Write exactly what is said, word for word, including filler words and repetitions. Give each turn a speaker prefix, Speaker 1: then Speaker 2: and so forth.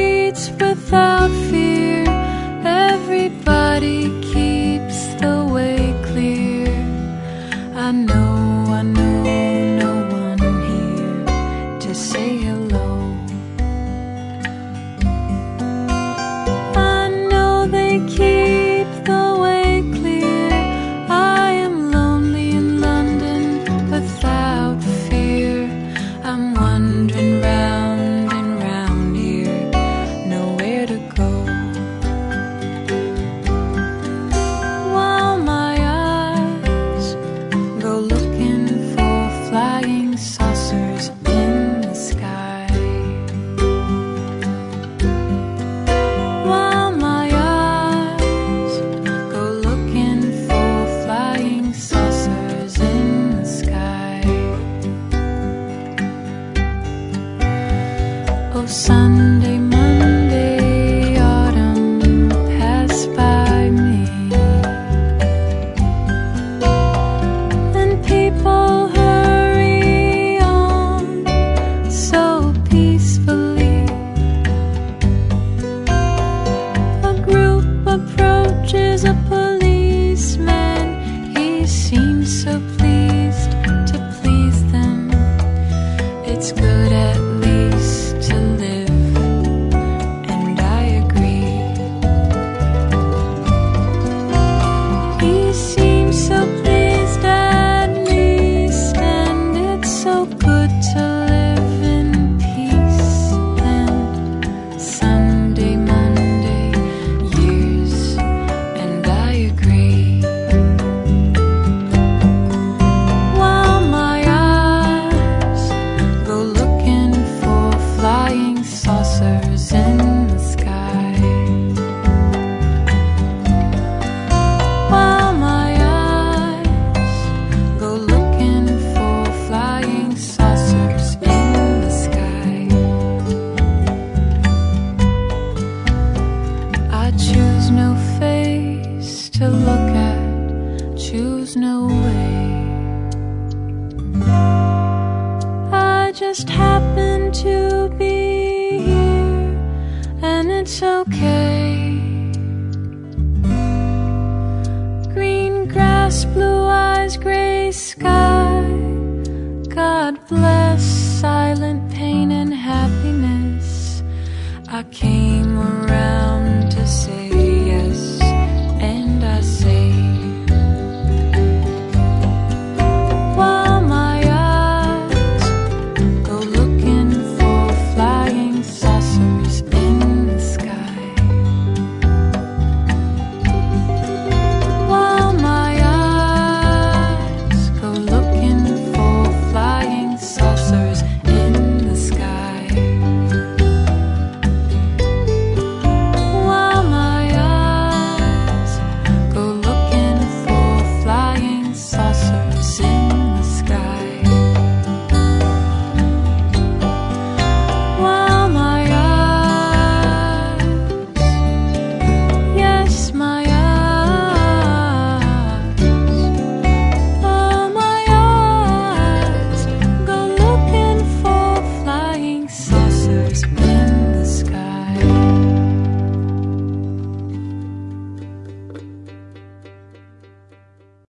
Speaker 1: streets without fear. Everybody keeps the way clear. I know, I know no one here to say hello. I know they keep the way clear. I am lonely in London without fear. I'm wandering round and round here, nowhere to go. While my eyes go looking for flying saucers in the sky. While my eyes go looking for flying saucers in the sky. Oh, Sunday, Monday, autumn pass by me, and people hurry on so peacefully. A group approaches a policeman. He seems so pleased to please them. It's good at least to live, and I agree. He seems so pleased at least, and it's so good to live in peace. Then Sunday, Monday, years, and I agree. While my eyes go looking for flying saucers in the sky. While my eyes go looking for flying saucers in the sky. I choose no face to look at, choose no way. I just happen to be here, and it's okay. Green grass, blue eyes, gray sky. God bless silent pain and happiness. I came around